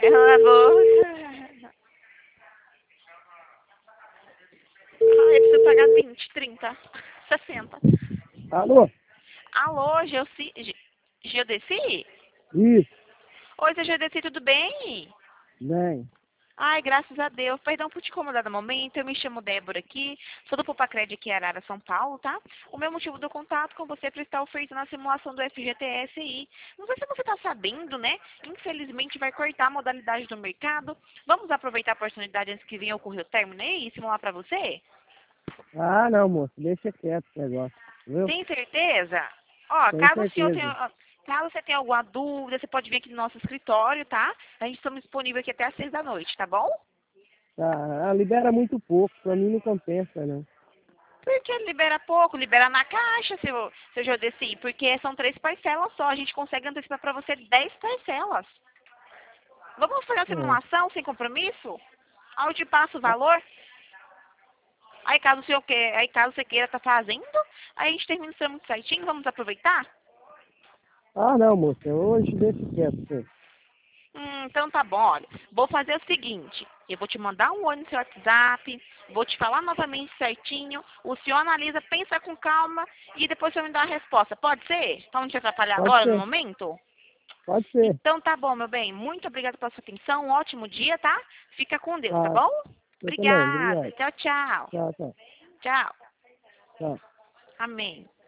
Ela vou. Ai, eu preciso pagar 20, 30, 60. Alô? Alô, Geodeci? Isso, Oi, seu Geodeci, tudo bem? bem. Ai, graças a Deus. Perdão por te incomodar no momento. Eu me chamo Débora aqui. Sou do Pupacred aqui em Arara, São Paulo, tá? O meu motivo do contato com você é para estar oferecendo a simulação do FGTS aí. Não sei se você está sabendo, né? Infelizmente vai cortar a modalidade do mercado. Vamos aproveitar a oportunidade antes que venha ocorrer o término aí e simular para você? Ah, não, moço, deixa quieto esse negócio, viu? Tem certeza? Ó, Tenho caso o senhor certeza. tenha, caso você tenha alguma dúvida, você pode vir aqui no nosso escritório, tá? A gente estamos disponíveis aqui até às 6 da noite, tá bom? Tá, libera muito pouco, pra mim não compensa, não. Porque libera pouco, libera na caixa, seu Jodeci, porque são 3 parcelas só. A gente consegue antecipar para você 10 parcelas. Vamos fazer a É. simulação sem compromisso? Aí eu te passo o valor. Aí caso você queira estar fazendo, aí a gente termina o trâmite certinho, vamos aproveitar? Ah, não, moço, hoje deixa quieto, sim. Então tá bom, olha. Vou fazer o seguinte, eu vou te mandar um oi no seu WhatsApp, vou te falar novamente certinho, o senhor analisa, pensa com calma e depois o senhor me dá a resposta. Pode ser? Pra não te atrapalhar Pode agora no ser, momento? pode ser. Então tá bom, meu bem. Muito obrigada pela sua atenção. Um ótimo dia, tá? Fica com Deus, tá Ah, bom? eu também, Obrigada. obrigado. Tchau, tchau. Tchau, tchau, Tchau. tchau. Amém.